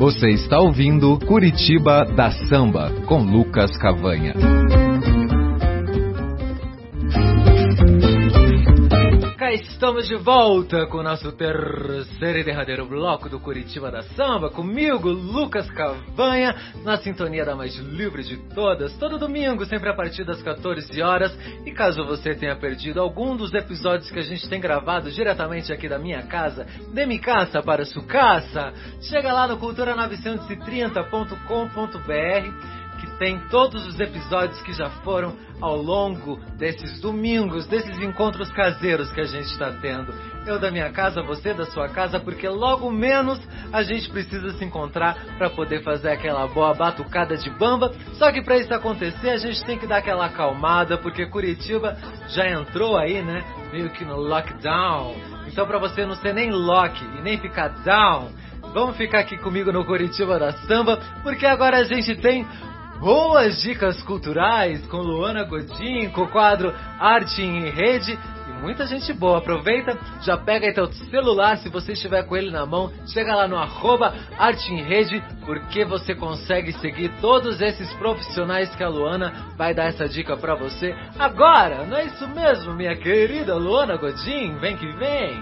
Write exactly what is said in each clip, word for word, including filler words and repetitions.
Você está ouvindo Curitiba da Samba, com Lucas Cavanha. Cá estamos de volta com o nosso terceiro e derradeiro bloco do Curitiba da Samba. Comigo, Lucas Cavanha, na sintonia da mais livre de todas. Todo domingo, sempre a partir das quatorze horas. E caso você tenha perdido algum dos episódios que a gente tem gravado diretamente aqui da minha casa, de mi casa para sua casa, chega lá no cultura novecentos e trinta ponto com ponto br, que tem todos os episódios que já foram ao longo desses domingos, desses encontros caseiros que a gente está tendo. Eu da minha casa, você da sua casa, porque logo menos a gente precisa se encontrar para poder fazer aquela boa batucada de bamba. Só que para isso acontecer, a gente tem que dar aquela acalmada, porque Curitiba já entrou aí, né, meio que no lockdown. Então, para você não ser nem lock e nem ficar down, vamos ficar aqui comigo no Curitiba da Samba, porque agora a gente tem boas dicas culturais com Luana Godin, com o quadro Arte em Rede e muita gente boa. Aproveita, já pega aí teu celular, se você estiver com ele na mão, chega lá no arroba Arte em Rede, porque você consegue seguir todos esses profissionais que a Luana vai dar essa dica pra você agora. Não é isso mesmo, minha querida Luana Godin? Vem que vem!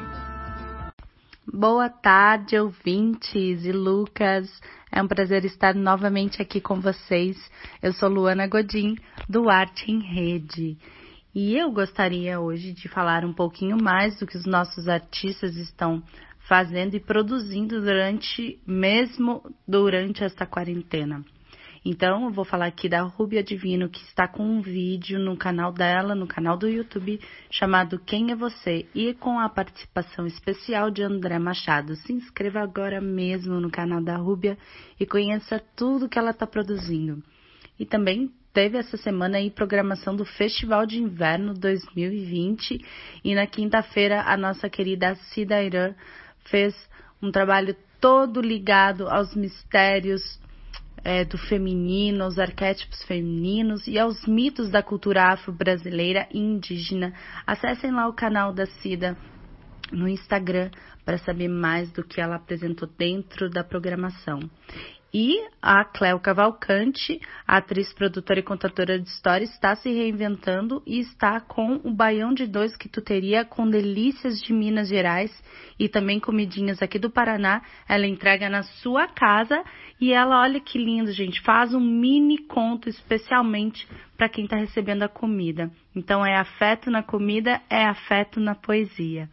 Boa tarde, ouvintes e Lucas. É um prazer estar novamente aqui com vocês. Eu sou Luana Godin, do Arte em Rede. E eu gostaria hoje de falar um pouquinho mais do que os nossos artistas estão fazendo e produzindo durante, mesmo durante esta quarentena. Então, eu vou falar aqui da Rúbia Divino, que está com um vídeo no canal dela, no canal do YouTube, chamado Quem é Você? E com a participação especial de André Machado. Se inscreva agora mesmo no canal da Rúbia e conheça tudo que ela está produzindo. E também teve essa semana aí programação do Festival de Inverno dois mil e vinte. E na quinta-feira, a nossa querida Cida Irã fez um trabalho todo ligado aos mistérios É, do feminino, aos arquétipos femininos e aos mitos da cultura afro-brasileira e indígena. Acessem lá o canal da Cida no Instagram para saber mais do que ela apresentou dentro da programação. E a Cléo Cavalcante, a atriz, produtora e contadora de histórias, está se reinventando e está com o Baião de Dois que tu teria, com delícias de Minas Gerais e também comidinhas aqui do Paraná. Ela entrega na sua casa e ela, olha que lindo, gente, faz um mini conto especialmente para quem está recebendo a comida. Então é afeto na comida, é afeto na poesia.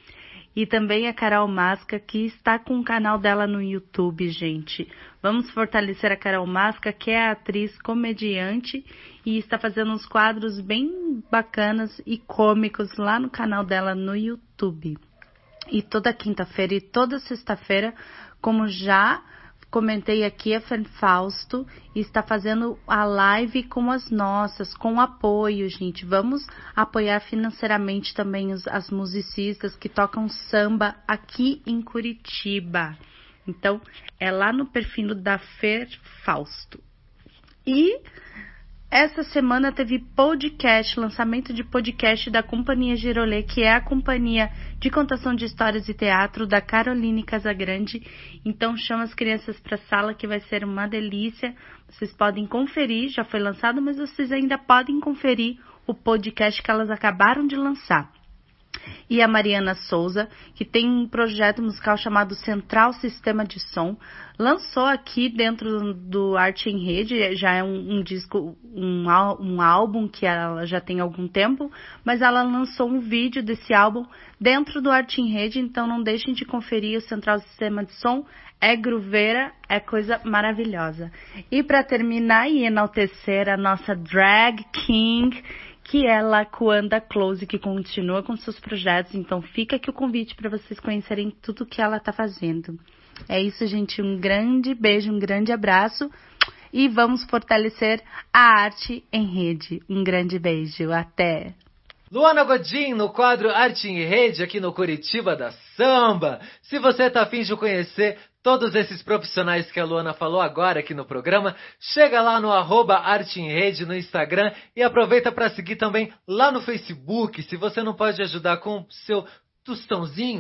E também a Carol Masca, que está com o canal dela no YouTube, gente. Vamos fortalecer a Carol Masca, que é atriz, comediante e está fazendo uns quadros bem bacanas e cômicos lá no canal dela no YouTube. E toda quinta-feira e toda sexta-feira, como já comentei aqui, a Fern Fausto está fazendo a live com as nossas, com apoio, gente. Vamos apoiar financeiramente também os, as musicistas que tocam samba aqui em Curitiba. Então, é lá no perfil da Fer Fausto. E essa semana teve podcast, lançamento de podcast da Companhia Girolê, que é a companhia de contação de histórias e teatro da Caroline Casagrande. Então chama as crianças para a sala, que vai ser uma delícia. Vocês podem conferir, já foi lançado, mas vocês ainda podem conferir o podcast que elas acabaram de lançar. E a Mariana Souza, que tem um projeto musical chamado Central Sistema de Som, lançou aqui dentro do Arte em Rede, já é um, um disco, um, um álbum que ela já tem algum tempo, mas ela lançou um vídeo desse álbum dentro do Arte em Rede, então não deixem de conferir o Central Sistema de Som, é grooveira, é coisa maravilhosa. E para terminar e enaltecer a nossa Drag King, que é Laquanda Close, que continua com seus projetos. Então fica aqui o convite para vocês conhecerem tudo que ela está fazendo. É isso, gente. Um grande beijo, um grande abraço. E vamos fortalecer a arte em rede. Um grande beijo. Até! Luana Godin no quadro Arte em Rede aqui no Curitiba da Samba. Se você tá afim de conhecer todos esses profissionais que a Luana falou agora aqui no programa, chega lá no arroba Arte em Rede no Instagram e aproveita para seguir também lá no Facebook. Se você não pode ajudar com seu tostãozinho,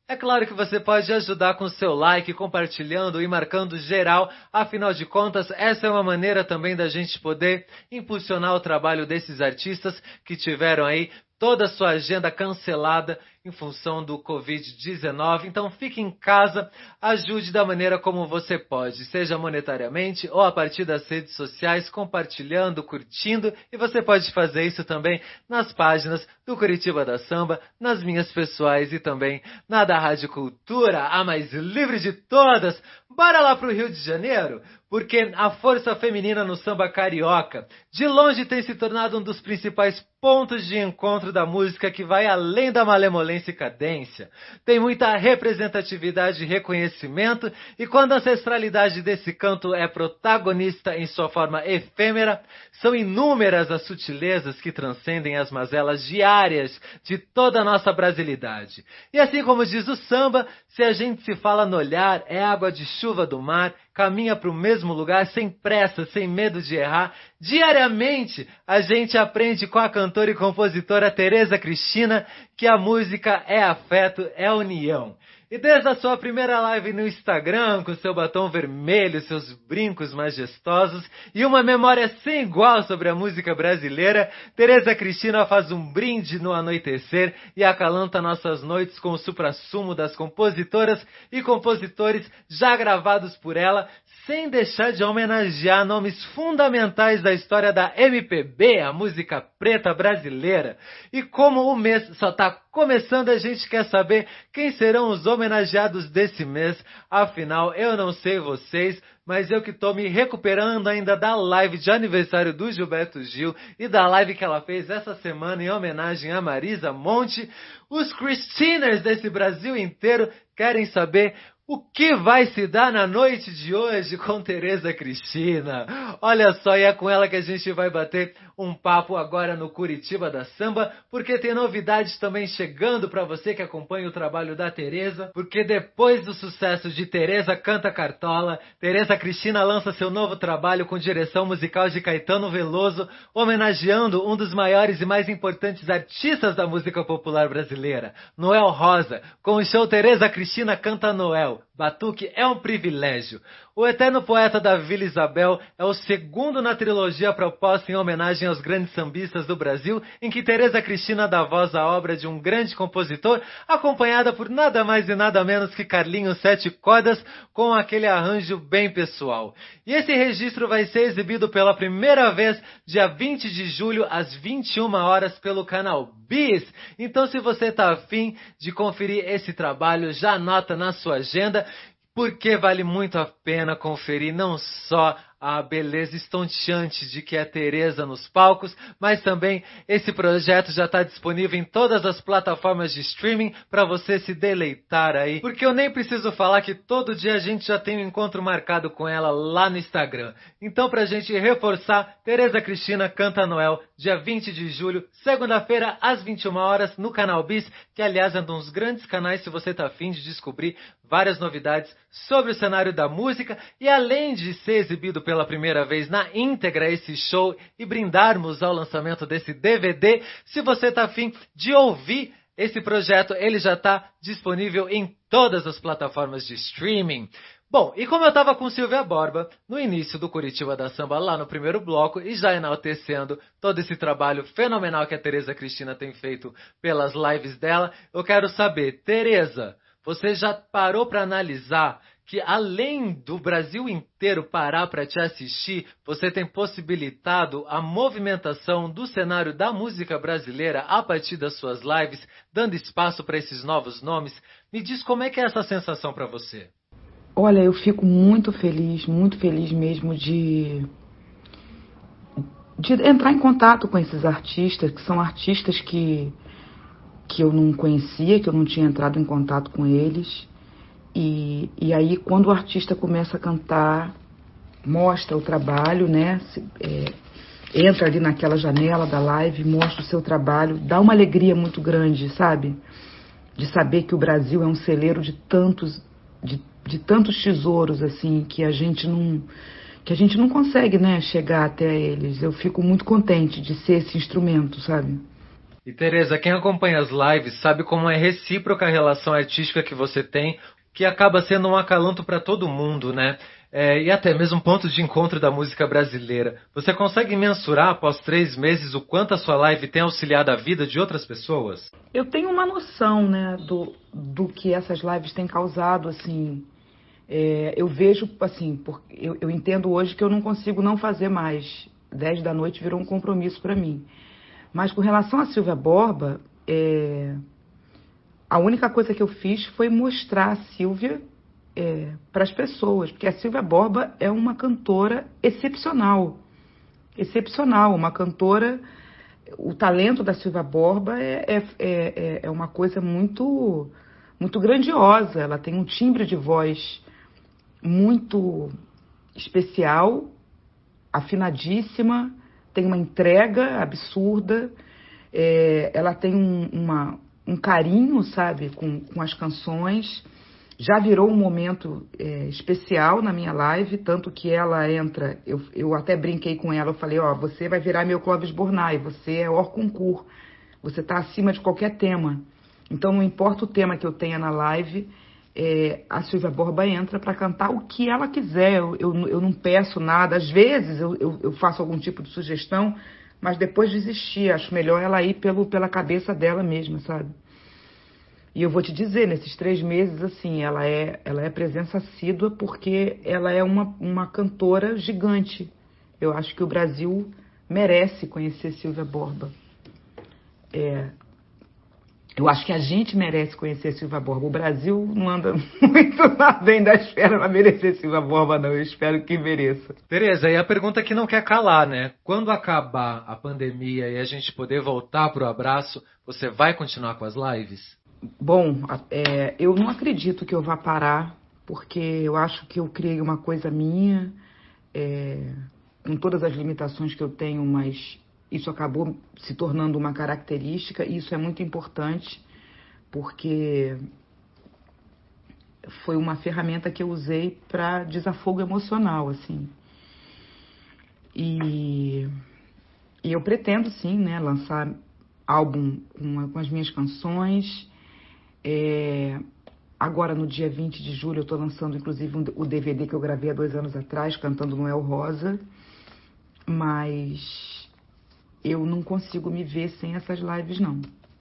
É claro que você pode ajudar com seu like, compartilhando e marcando geral. Afinal de contas, essa é uma maneira também da gente poder impulsionar o trabalho desses artistas que tiveram aí toda a sua agenda cancelada em função do covid dezenove. Então fique em casa, ajude da maneira como você pode, seja monetariamente ou a partir das redes sociais, compartilhando, curtindo, e você pode fazer isso também nas páginas do Curitiba da Samba, nas minhas pessoais e também na da Rádio Cultura, a mais livre de todas. Bora lá pro Rio de Janeiro? Porque a força feminina no samba carioca, de longe tem se tornado um dos principais pontos de encontro da música que vai além da malemolência e cadência. Tem muita representatividade e reconhecimento, e quando a ancestralidade desse canto é protagonista em sua forma efêmera, são inúmeras as sutilezas que transcendem as mazelas diárias de toda a nossa brasilidade. E assim como diz o samba, se a gente se fala no olhar, é água de chuva do mar, caminha para o mesmo lugar sem pressa, sem medo de errar. Diariamente, a gente aprende com a cantora e compositora Tereza Cristina que a música é afeto, é união. E desde a sua primeira live no Instagram, com seu batom vermelho, seus brincos majestosos e uma memória sem igual sobre a música brasileira, Tereza Cristina faz um brinde no anoitecer e acalanta nossas noites com o suprassumo das compositoras e compositores já gravados por ela, sem deixar de homenagear nomes fundamentais da história da M P B, a música preta brasileira. E como o mês só está começando, a gente quer saber quem serão os homenageados desse mês. Afinal, eu não sei vocês, mas eu que estou me recuperando ainda da live de aniversário do Gilberto Gil e da live que ela fez essa semana em homenagem a Marisa Monte. Os Christiners desse Brasil inteiro querem saber o que vai se dar na noite de hoje com Tereza Cristina. Olha só, e é com ela que a gente vai bater um papo agora no Curitiba da Samba, porque tem novidades também chegando para você que acompanha o trabalho da Tereza, porque depois do sucesso de Tereza Canta Cartola, Tereza Cristina lança seu novo trabalho com direção musical de Caetano Veloso, homenageando um dos maiores e mais importantes artistas da música popular brasileira, Noel Rosa, com o show Tereza Cristina Canta Noel. Batuque é um privilégio. O Eterno Poeta da Vila Isabel é o segundo na trilogia proposta em homenagem aos grandes sambistas do Brasil, em que Tereza Cristina dá voz à obra de um grande compositor, acompanhada por nada mais e nada menos que Carlinhos Sete Cordas, com aquele arranjo bem pessoal. E esse registro vai ser exibido pela primeira vez dia vinte de julho, às vinte e uma horas, pelo canal Bis. Então, se você está afim de conferir esse trabalho, já anota na sua agenda, porque vale muito a pena conferir não só a beleza estonteante de que é Tereza nos palcos, mas também esse projeto já está disponível em todas as plataformas de streaming para você se deleitar aí, porque eu nem preciso falar que todo dia a gente já tem um encontro marcado com ela lá no Instagram. Então, pra gente reforçar, Tereza Cristina Canta Noel, dia vinte de julho, segunda-feira, às vinte e uma horas, no canal Bis, que aliás é um dos grandes canais se você tá afim de descobrir várias novidades sobre o cenário da música, e além de ser exibido pela primeira vez na íntegra esse show e brindarmos ao lançamento desse D V D, se você tá afim de ouvir esse projeto, ele já está disponível em todas as plataformas de streaming. Bom, e como eu estava com Silvia Borba no início do Curitiba da Samba, lá no primeiro bloco, e já enaltecendo todo esse trabalho fenomenal que a Tereza Cristina tem feito pelas lives dela, eu quero saber, Tereza, você já parou para analisar que além do Brasil inteiro parar para te assistir, você tem possibilitado a movimentação do cenário da música brasileira a partir das suas lives, dando espaço para esses novos nomes? Me diz como é que é essa sensação para você? Olha, eu fico muito feliz, muito feliz mesmo de, de entrar em contato com esses artistas, que são artistas que, que eu não conhecia, que eu não tinha entrado em contato com eles. E, e aí, quando o artista começa a cantar, mostra o trabalho, né? Se, é, entra ali naquela janela da live, mostra o seu trabalho, dá uma alegria muito grande, sabe? De saber que o Brasil é um celeiro de tantos, de, de tantos tesouros, assim, que a gente não, que a gente não consegue, né, chegar até eles. Eu fico muito contente de ser esse instrumento, sabe? E Tereza, quem acompanha as lives sabe como é recíproca a relação artística que você tem, que acaba sendo um acalanto para todo mundo, né? É, e até mesmo um ponto de encontro da música brasileira. Você consegue mensurar, após três meses, o quanto a sua live tem auxiliado a vida de outras pessoas? Eu tenho uma noção, né, do, do que essas lives têm causado, assim. É, eu vejo, assim, por, eu, eu entendo hoje que eu não consigo não fazer mais. Dez da noite virou um compromisso para mim. Mas com relação a Silvia Borba, é, a única coisa que eu fiz foi mostrar a Silvia é, para as pessoas, porque a Silvia Borba é uma cantora excepcional, excepcional, uma cantora. O talento da Silvia Borba é, é, é, é uma coisa muito, muito grandiosa. Ela tem um timbre de voz muito especial, afinadíssima, tem uma entrega absurda, é, ela tem um, uma, um carinho, sabe, com, com as canções. Já virou um momento é, especial na minha live, tanto que ela entra, eu, eu até brinquei com ela, eu falei, ó, você vai virar meu Clóvis Bornai, você é hors concours, você tá acima de qualquer tema. Então não importa o tema que eu tenha na live, é, a Silvia Borba entra para cantar o que ela quiser, eu, eu, eu não peço nada, às vezes eu, eu, eu faço algum tipo de sugestão, mas depois desistir, acho melhor ela ir pelo, pela cabeça dela mesma, sabe? E eu vou te dizer, nesses três meses, assim, ela é, ela é presença assídua porque ela é uma, uma cantora gigante. Eu acho que o Brasil merece conhecer Silvia Borba. É, eu acho que a gente merece conhecer Silvia Borba. O Brasil não anda muito lá bem da esfera para merecer Silvia Borba, não. Eu espero que mereça. Tereza, e a pergunta que não quer calar, né? Quando acabar a pandemia e a gente poder voltar pro abraço, você vai continuar com as lives? Bom, é, eu não acredito que eu vá parar, porque eu acho que eu criei uma coisa minha, é, com todas as limitações que eu tenho, mas isso acabou se tornando uma característica, e isso é muito importante, porque foi uma ferramenta que eu usei para desafogo emocional, assim. E, e eu pretendo, sim, né, lançar álbum com, com as minhas canções. É, agora, no dia vinte de julho, eu estou lançando, inclusive, um, o D V D que eu gravei há dois anos atrás, cantando Noel Rosa. Mas eu não consigo me ver sem essas lives, não.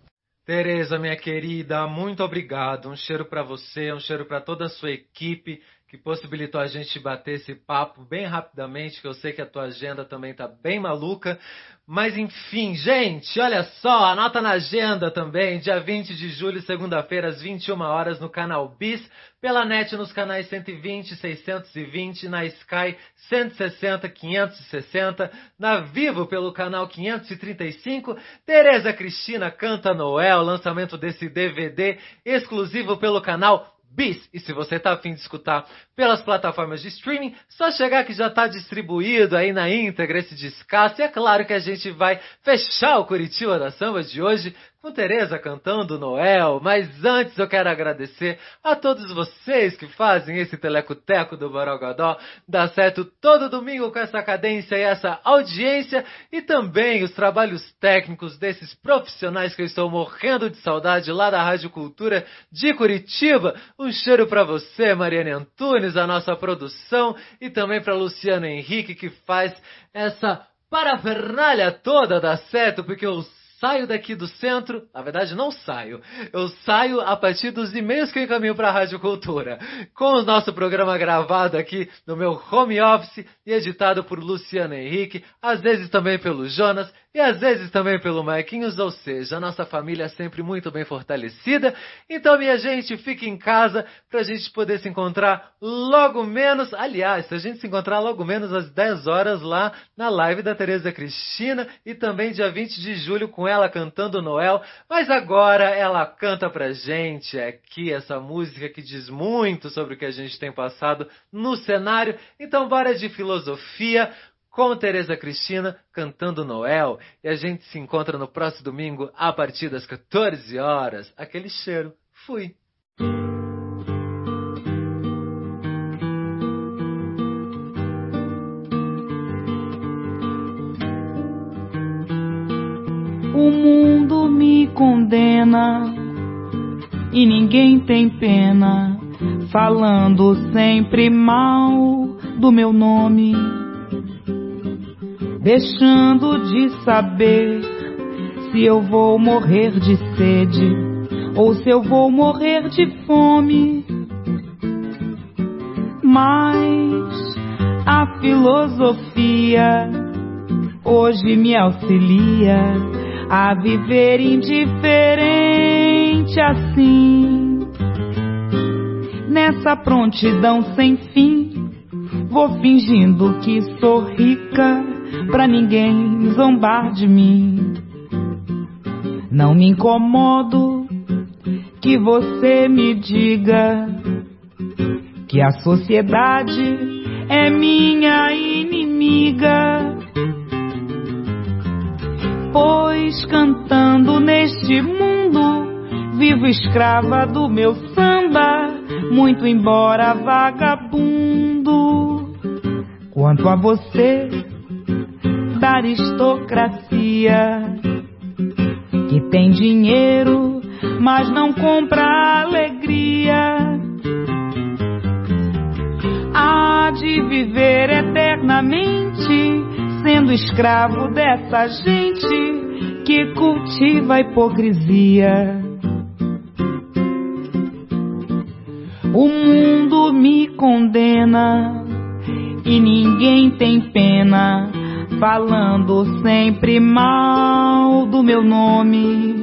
Tereza, minha querida, muito obrigado. Um cheiro para você, um cheiro para toda a sua equipe que possibilitou a gente bater esse papo bem rapidamente, que eu sei que a tua agenda também tá bem maluca. Mas enfim, gente, olha só, anota na agenda também, dia vinte de julho, segunda-feira, às vinte e uma horas, no canal Bis, pela net nos canais cento e vinte, seiscentos e vinte, na Sky cento e sessenta, quinhentos e sessenta, na Vivo pelo canal quinhentos e trinta e cinco, Tereza Cristina Canta Noel, lançamento desse D V D exclusivo pelo canal Bis. E se você tá afim de escutar pelas plataformas de streaming, só chegar que já tá distribuído aí na íntegra esse descasso. E é claro que a gente vai fechar o Curitiba da Samba de hoje com Tereza cantando Noel. Mas antes eu quero agradecer a todos vocês que fazem esse telecoteco do Borogodó dar certo todo domingo com essa cadência e essa audiência, e também os trabalhos técnicos desses profissionais que eu estou morrendo de saudade lá da Rádio Cultura de Curitiba. Um cheiro para você, Mariane Antunes, a nossa produção, e também para Luciano Henrique, que faz essa parafernália toda dar certo, porque eu saio daqui do centro, na verdade não saio, eu saio a partir dos e-mails que eu encaminho para a Rádio Cultura, com o nosso programa gravado aqui no meu home office e editado por Luciano Henrique, às vezes também pelo Jonas e às vezes também pelo Marquinhos, ou seja, a nossa família é sempre muito bem fortalecida. Então, minha gente, fique em casa para a gente poder se encontrar logo menos, aliás, se a gente se encontrar logo menos às dez horas lá na live da Tereza Cristina, e também dia vinte de julho com ela cantando Noel. Mas agora ela canta pra gente aqui essa música que diz muito sobre o que a gente tem passado no cenário. Então bora de filosofia com Tereza Cristina cantando Noel, e a gente se encontra no próximo domingo a partir das quatorze horas. Aquele cheiro. Fui. O mundo me condena e ninguém tem pena, falando sempre mal do meu nome, deixando de saber se eu vou morrer de sede ou se eu vou morrer de fome. Mas a filosofia hoje me auxilia a viver indiferente assim. Nessa prontidão sem fim, vou fingindo que sou rica pra ninguém zombar de mim. Não me incomodo que você me diga que a sociedade é minha inimiga, pois cantando neste mundo vivo escrava do meu samba, muito embora vagabundo. Quanto a você, da aristocracia, que tem dinheiro, mas não compra alegria, há de viver eternamente sendo escravo dessa gente que cultiva a hipocrisia. O mundo me condena e ninguém tem pena, falando sempre mal do meu nome,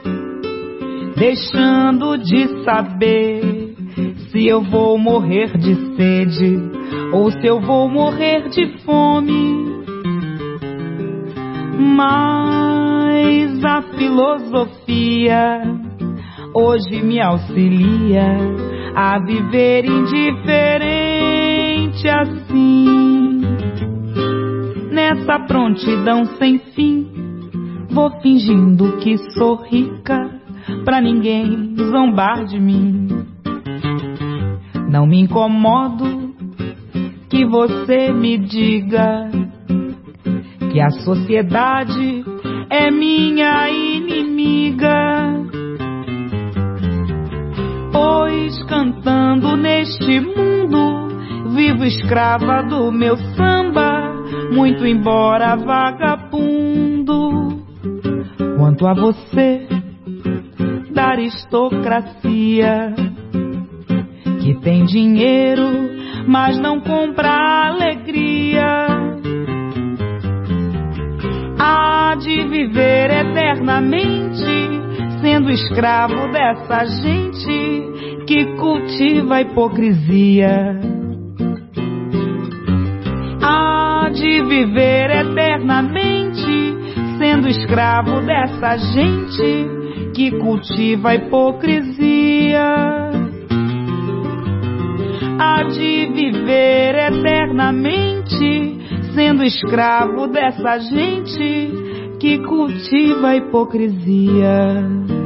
deixando de saber se eu vou morrer de sede ou se eu vou morrer de fome. Mas a filosofia hoje me auxilia a viver indiferente assim. Nessa prontidão sem fim, vou fingindo que sou rica pra ninguém zombar de mim. Não me incomodo que você me diga que a sociedade é minha inimiga, pois cantando neste mundo vivo escrava do meu samba, muito embora vagabundo. Quanto a você, da aristocracia, que tem dinheiro, mas não compra alegria, há de viver eternamente sendo escravo dessa gente que cultiva a hipocrisia. Há de viver eternamente sendo escravo dessa gente que cultiva a hipocrisia. Há de viver eternamente sendo escravo dessa gente que cultiva a hipocrisia.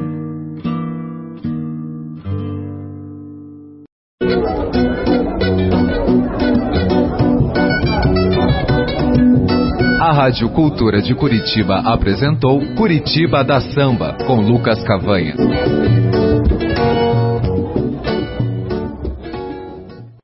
A Rádio Cultura de Curitiba apresentou Curitiba da Samba, com Lucas Cavanha.